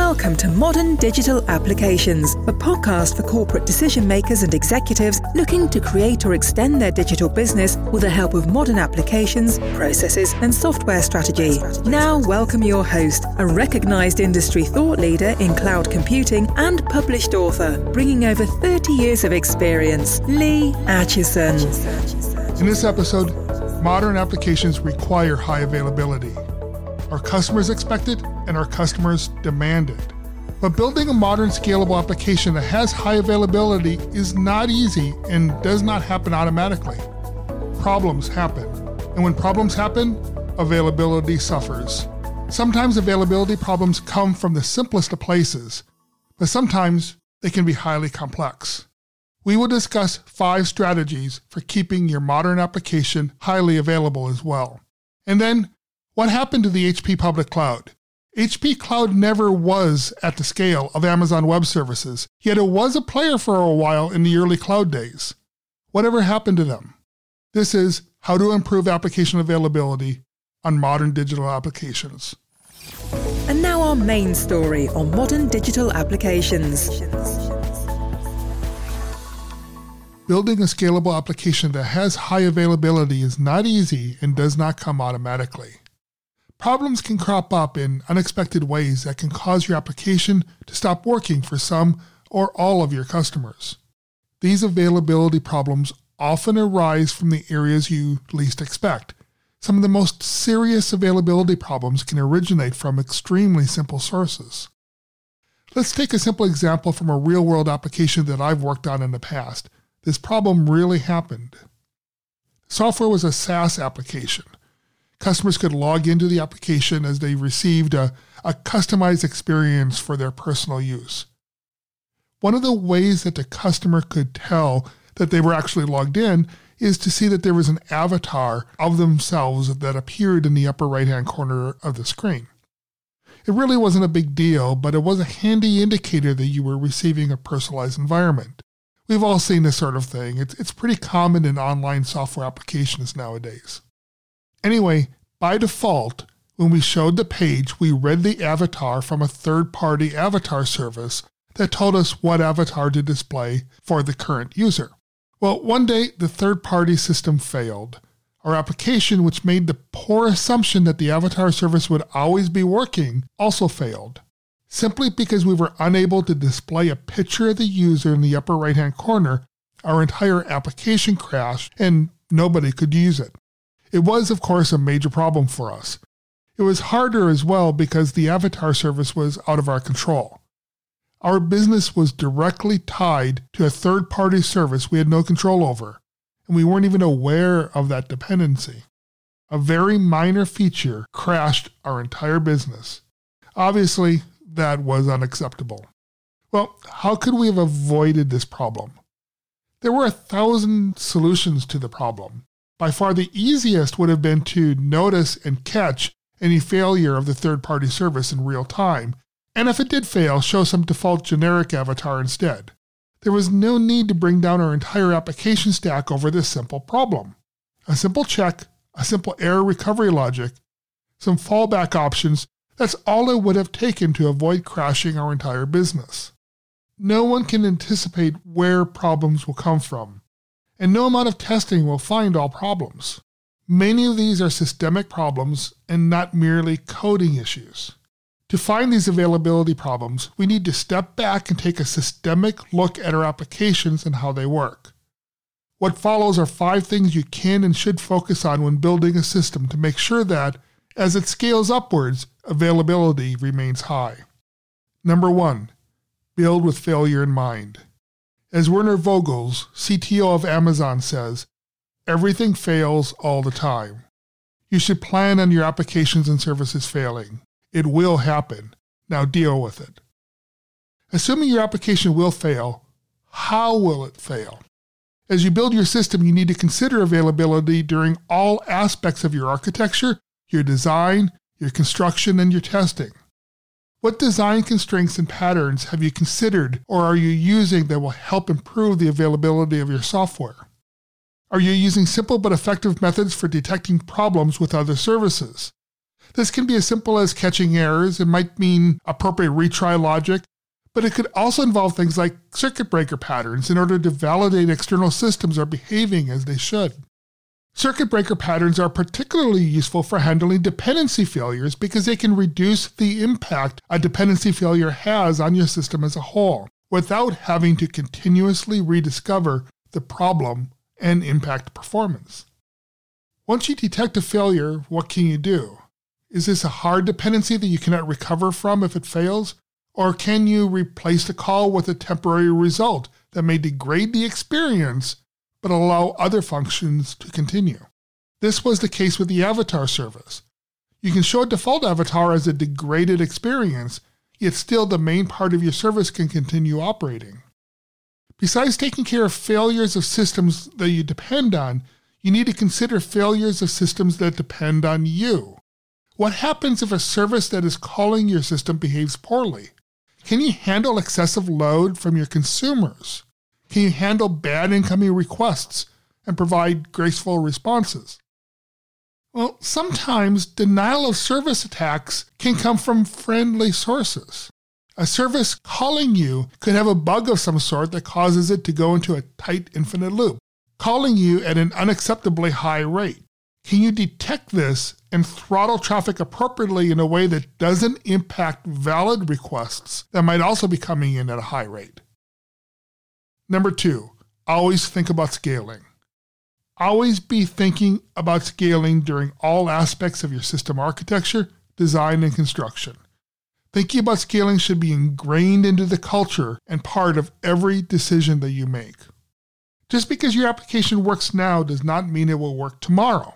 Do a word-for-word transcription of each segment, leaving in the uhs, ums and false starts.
Welcome to Modern Digital Applications, a podcast for corporate decision makers and executives looking to create or extend their digital business with the help of modern applications, processes, and software strategy. Now, welcome your host, a recognized industry thought leader in cloud computing and published author, bringing over thirty years of experience, Lee Acheson. In this episode, modern applications require high availability. Our customers expect it, and our customers demand it. But building a modern scalable application that has high availability is not easy and does not happen automatically. Problems happen. And when problems happen, availability suffers. Sometimes availability problems come from the simplest of places, but sometimes they can be highly complex. We will discuss five strategies for keeping your modern application highly available as well. And then, what happened to the H P public cloud? H P Cloud never was at the scale of Amazon Web Services, yet it was a player for a while in the early cloud days. Whatever happened to them? This is how to improve application availability on modern digital applications. And now our main story on modern digital applications. Building a scalable application that has high availability is not easy and does not come automatically. Problems can crop up in unexpected ways that can cause your application to stop working for some or all of your customers. These availability problems often arise from the areas you least expect. Some of the most serious availability problems can originate from extremely simple sources. Let's take a simple example from a real-world application that I've worked on in the past. This problem really happened. Software was a SaaS application. Customers could log into the application as they received a, a customized experience for their personal use. One of the ways that the customer could tell that they were actually logged in is to see that there was an avatar of themselves that appeared in the upper right-hand corner of the screen. It really wasn't a big deal, but it was a handy indicator that you were receiving a personalized environment. We've all seen this sort of thing. It's, it's pretty common in online software applications nowadays. Anyway, by default, when we showed the page, we read the avatar from a third-party avatar service that told us what avatar to display for the current user. Well, one day, the third-party system failed. Our application, which made the poor assumption that the avatar service would always be working, also failed. Simply because we were unable to display a picture of the user in the upper right-hand corner, our entire application crashed and nobody could use it. It was, of course, a major problem for us. It was harder as well because the avatar service was out of our control. Our business was directly tied to a third-party service we had no control over, and we weren't even aware of that dependency. A very minor feature crashed our entire business. Obviously, that was unacceptable. Well, how could we have avoided this problem? There were a thousand solutions to the problem. By far the easiest would have been to notice and catch any failure of the third-party service in real time, and if it did fail, show some default generic avatar instead. There was no need to bring down our entire application stack over this simple problem. A simple check, a simple error recovery logic, some fallback options, that's all it would have taken to avoid crashing our entire business. No one can anticipate where problems will come from, and no amount of testing will find all problems. Many of these are systemic problems and not merely coding issues. To find these availability problems, we need to step back and take a systemic look at our applications and how they work. What follows are five things you can and should focus on when building a system to make sure that, as it scales upwards, availability remains high. Number one, build with failure in mind. As Werner Vogels, C T O of Amazon, says, everything fails all the time. You should plan on your applications and services failing. It will happen. Now deal with it. Assuming your application will fail, how will it fail? As you build your system, you need to consider availability during all aspects of your architecture, your design, your construction, and your testing. What design constraints and patterns have you considered or are you using that will help improve the availability of your software? Are you using simple but effective methods for detecting problems with other services? This can be as simple as catching errors. It might mean appropriate retry logic, but it could also involve things like circuit breaker patterns in order to validate external systems are behaving as they should. Circuit breaker patterns are particularly useful for handling dependency failures because they can reduce the impact a dependency failure has on your system as a whole, without having to continuously rediscover the problem and impact performance. Once you detect a failure, what can you do? Is this a hard dependency that you cannot recover from if it fails? Or can you replace the call with a temporary result that may degrade the experience but allow other functions to continue? This was the case with the avatar service. You can show a default avatar as a degraded experience, yet still the main part of your service can continue operating. Besides taking care of failures of systems that you depend on, you need to consider failures of systems that depend on you. What happens if a service that is calling your system behaves poorly? Can you handle excessive load from your consumers? Can you handle bad incoming requests and provide graceful responses? Well, sometimes denial of service attacks can come from friendly sources. A service calling you could have a bug of some sort that causes it to go into a tight infinite loop, calling you at an unacceptably high rate. Can you detect this and throttle traffic appropriately in a way that doesn't impact valid requests that might also be coming in at a high rate? Number two, always think about scaling. Always be thinking about scaling during all aspects of your system architecture, design, and construction. Thinking about scaling should be ingrained into the culture and part of every decision that you make. Just because your application works now does not mean it will work tomorrow.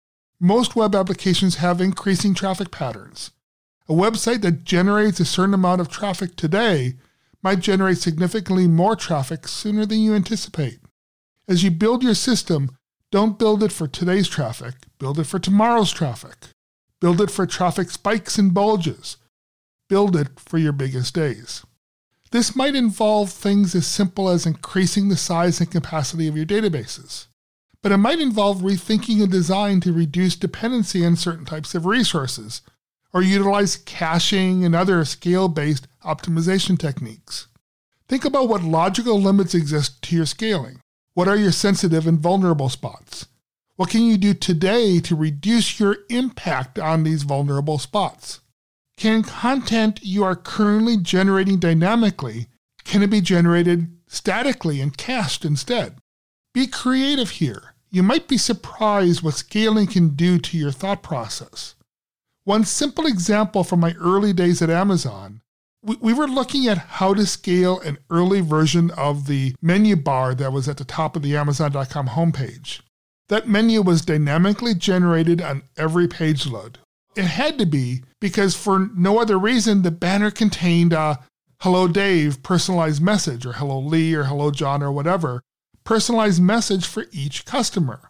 Most web applications have increasing traffic patterns. A website that generates a certain amount of traffic today might generate significantly more traffic sooner than you anticipate. As you build your system, don't build it for today's traffic, build it for tomorrow's traffic. Build it for traffic spikes and bulges. Build it for your biggest days. This might involve things as simple as increasing the size and capacity of your databases. But it might involve rethinking a design to reduce dependency on certain types of resources, or utilize caching and other scale-based optimization techniques. Think about what logical limits exist to your scaling. What are your sensitive and vulnerable spots? What can you do today to reduce your impact on these vulnerable spots? Can content you are currently generating dynamically, can it be generated statically and cached instead? Be creative here. You might be surprised what scaling can do to your thought process. One simple example from my early days at Amazon, we, we were looking at how to scale an early version of the menu bar that was at the top of the Amazon dot com homepage. That menu was dynamically generated on every page load. It had to be because for no other reason the banner contained a "Hello Dave" personalized message, or "Hello Lee" or "Hello John" or whatever, personalized message for each customer.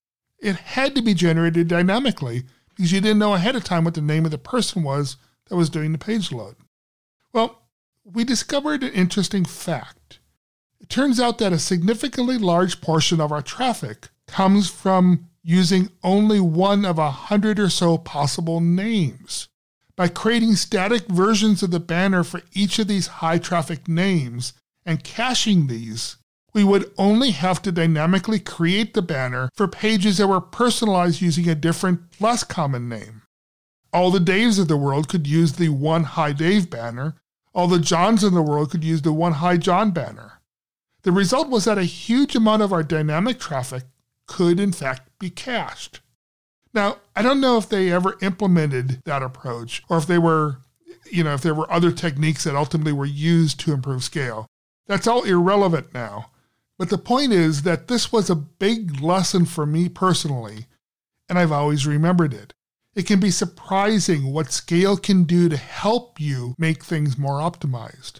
It had to be generated dynamically because you didn't know ahead of time what the name of the person was that was doing the page load. Well, we discovered an interesting fact. It turns out that a significantly large portion of our traffic comes from using only one of a hundred or so possible names. By creating static versions of the banner for each of these high traffic names and caching these, we would only have to dynamically create the banner for pages that were personalized using a different, less common name. All the Daves of the world could use the One Hi Dave banner. All the Johns in the world could use the One Hi John banner. The result was that a huge amount of our dynamic traffic could in fact be cached. Now, I don't know if they ever implemented that approach, or if they were, you know, if there were other techniques that ultimately were used to improve scale. That's all irrelevant now. But the point is that this was a big lesson for me personally, and I've always remembered it. It can be surprising what scale can do to help you make things more optimized.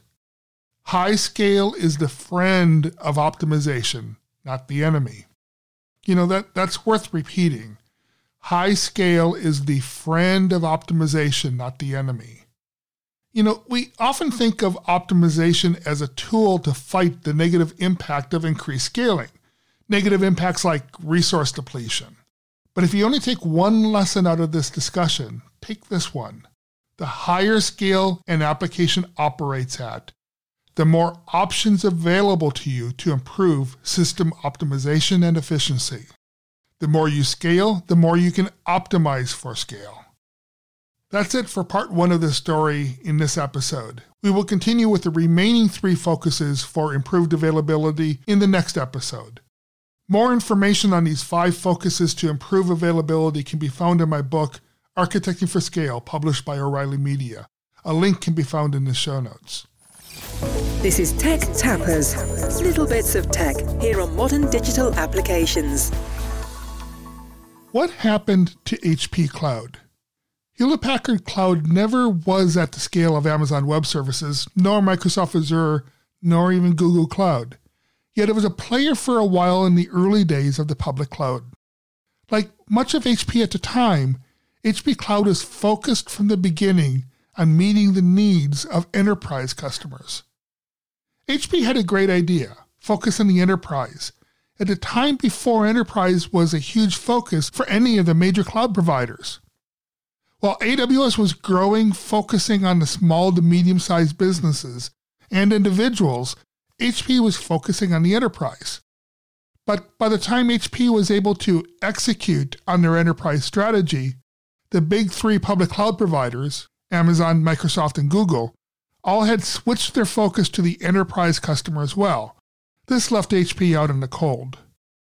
High scale is the friend of optimization, not the enemy. You know, that, that's worth repeating. High scale is the friend of optimization, not the enemy. You know, we often think of optimization as a tool to fight the negative impact of increased scaling, negative impacts like resource depletion. But if you only take one lesson out of this discussion, take this one. The higher scale an application operates at, the more options available to you to improve system optimization and efficiency. The more you scale, the more you can optimize for scale. That's it for part one of this story in this episode. We will continue with the remaining three focuses for improved availability in the next episode. More information on these five focuses to improve availability can be found in my book, Architecting for Scale, published by O'Reilly Media. A link can be found in the show notes. This is Tech Tappers, little bits of tech here on Modern Digital Applications. What happened to H P Cloud? Hewlett-Packard Cloud never was at the scale of Amazon Web Services, nor Microsoft Azure, nor even Google Cloud. Yet it was a player for a while in the early days of the public cloud. Like much of H P at the time, H P Cloud was focused from the beginning on meeting the needs of enterprise customers. H P had a great idea, focus on the enterprise, at a time before enterprise was a huge focus for any of the major cloud providers. While A W S was growing, focusing on the small to medium-sized businesses and individuals, H P was focusing on the enterprise. But by the time H P was able to execute on their enterprise strategy, the big three public cloud providers, Amazon, Microsoft, and Google, all had switched their focus to the enterprise customer as well. This left H P out in the cold.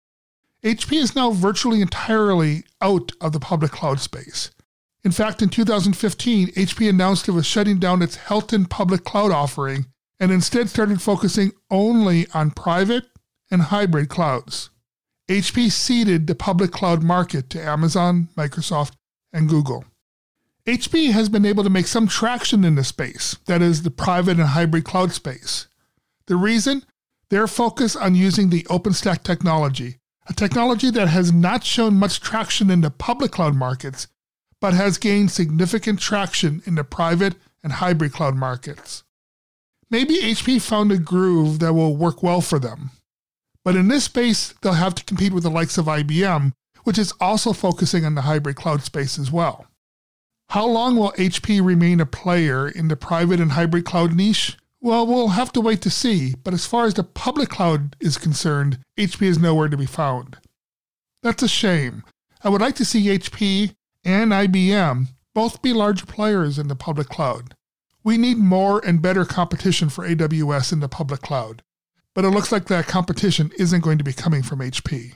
H P is now virtually entirely out of the public cloud space. In fact, in two thousand fifteen, H P announced it was shutting down its Helton public cloud offering and instead started focusing only on private and hybrid clouds. H P ceded the public cloud market to Amazon, Microsoft, and Google. H P has been able to make some traction in this space, that is, the private and hybrid cloud space. The reason? Their focus on using the OpenStack technology, a technology that has not shown much traction in the public cloud markets, but has gained significant traction in the private and hybrid cloud markets. Maybe H P found a groove that will work well for them. But in this space, they'll have to compete with the likes of I B M, which is also focusing on the hybrid cloud space as well. How long will H P remain a player in the private and hybrid cloud niche? Well, we'll have to wait to see, but as far as the public cloud is concerned, H P is nowhere to be found. That's a shame. I would like to see H P and I B M both be larger players in the public cloud. We need more and better competition for A W S in the public cloud, but it looks like that competition isn't going to be coming from H P.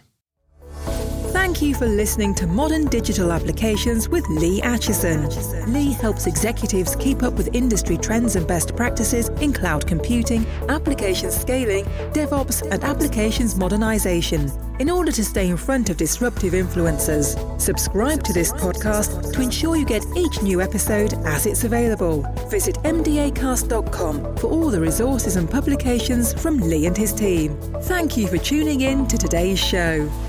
Thank you for listening to Modern Digital Applications with Lee Atchison. Lee helps executives keep up with industry trends and best practices in cloud computing, application scaling, DevOps, and applications modernization in order to stay in front of disruptive influencers. Subscribe to this podcast to ensure you get each new episode as it's available. Visit m d a cast dot com for all the resources and publications from Lee and his team. Thank you for tuning in to today's show.